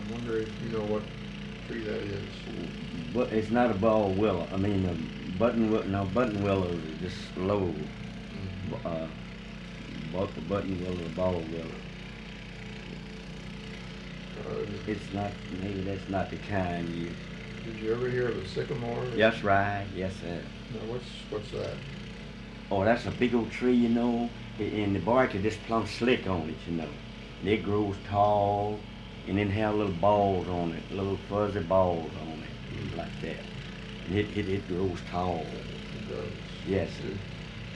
I'm wondering if you know what tree that is. But it's not a ball willow. I mean, a button willow. No, button willows are just slow. Mm-hmm. Uh, button willow, ball willow. Uh, It's not. Maybe that's not the kind you. did you ever hear of a sycamore? Yes, right. Yes, sir. No, what's that? Oh, that's a big old tree, you know, and the bark is just plumb slick on it, you know. And it grows tall, and then have little balls on it, little fuzzy balls on it, like that. And it grows tall. It does. Yes, sir. Do,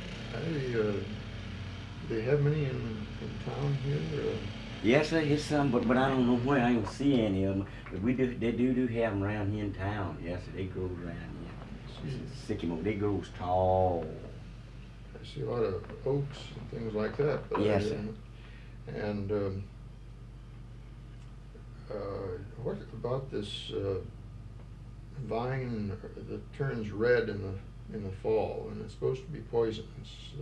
do they have many in town here? Yes, sir. It's some, but I don't know where. I don't see any of them. But we do. They do have them around here in town. Yes, sir. They grow around here. See, Sycamore. They grows tall. I see a lot of oaks and things like that. But Yes, sir. and what about this vine that turns red in the fall and it's supposed to be poisonous?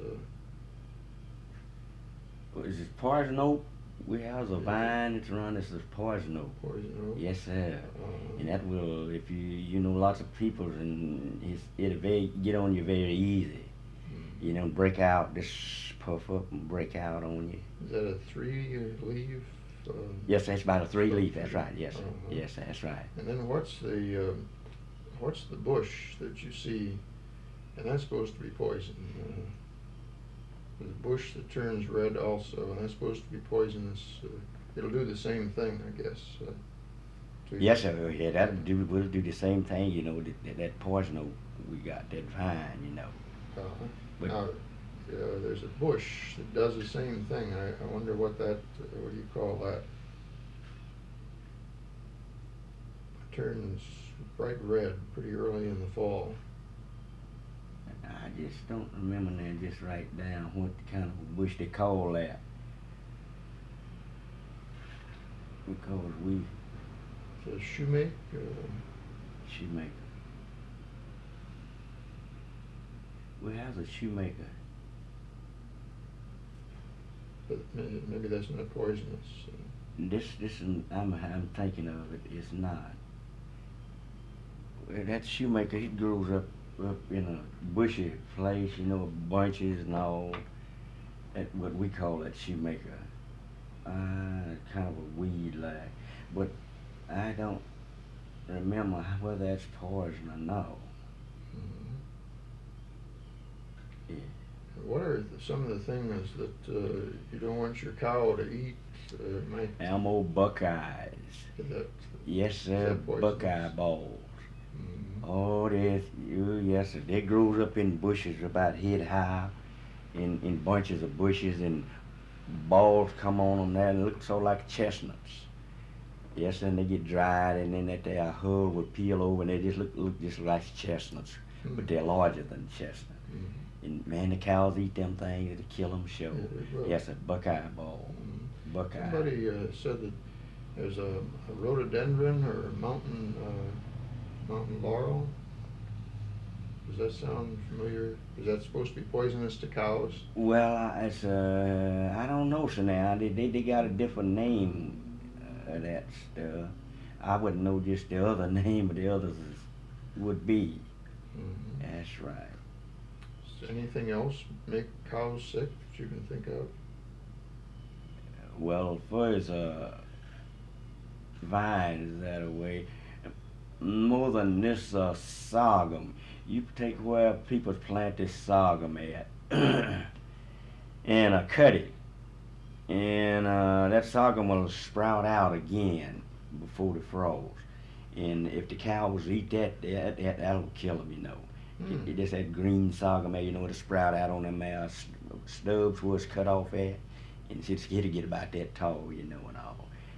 Is it poison oak? We have a vine that's around. This is poison oak. Poison oak. Yes, sir. And Uh, that will, if you know lots of people, and it'll very get on you very easy. You know, break out, just puff up and break out on you. is that a three leaf? Yes, that's about a three leaf. Three. That's right. Yes, sir. Uh-huh. Yes, that's right. And then what's the bush that you see, and that's supposed to be poison. The bush that turns red also, and that's supposed to be poisonous. It'll do the same thing, I guess. To you. Yes, sir. Yeah, will do the same thing. You know, that poison oak we got, that vine. You know, Uh-huh. but Now, there's a bush that does the same thing. I wonder what what do you call that? It turns bright red pretty early in the fall. I just don't remember now. Just write down what kind of bush they call that, because we The shoemake, shoemaker. We have a shoemaker. but maybe that's not poisonous. This I'm thinking of it. It's not. Well, that shoemaker, he grows up in a bushy place, you know, bunches and all. That what we call that shoemaker. Kind of a weed like, but I don't remember whether that's poison or no. Mhm. Yeah. What are some of the things that you don't want your cow to eat? Might Elmo Buckeyes. that Yes, is sir. that poisonous? Buckeye balls. Mhm. Oh, yes, sir. They grows up in bushes about head high, in bunches of bushes, and balls come on them there and look so like chestnuts. Yes, and they get dried, and then that their hull would peel over, and they just look just like chestnuts, but Mhm. they're larger than chestnut. Mhm. And man, the cows eat them things; it'll kill them sure. Yeah, they will. Yes, a Buckeye ball, Buckeye. Somebody said that there's a rhododendron or a mountain laurel. Does that sound familiar? Is that supposed to be poisonous to cows? Well, it's I don't know, so now they got a different name of that stuff. I wouldn't know just the other name, but the others would be. Mhm. That's right. Does anything else make cows sick that you can think of? Well, first, vines that away. More than this sorghum. You take where people plant this sorghum at and cut it. And that sorghum will sprout out again before the frost. And if the cows eat that'll kill them, you know. Hmm. It just that green sorghum, you know, it'll sprout out on them stubs where it's cut off at. And it'll get about that tall, you know, and all.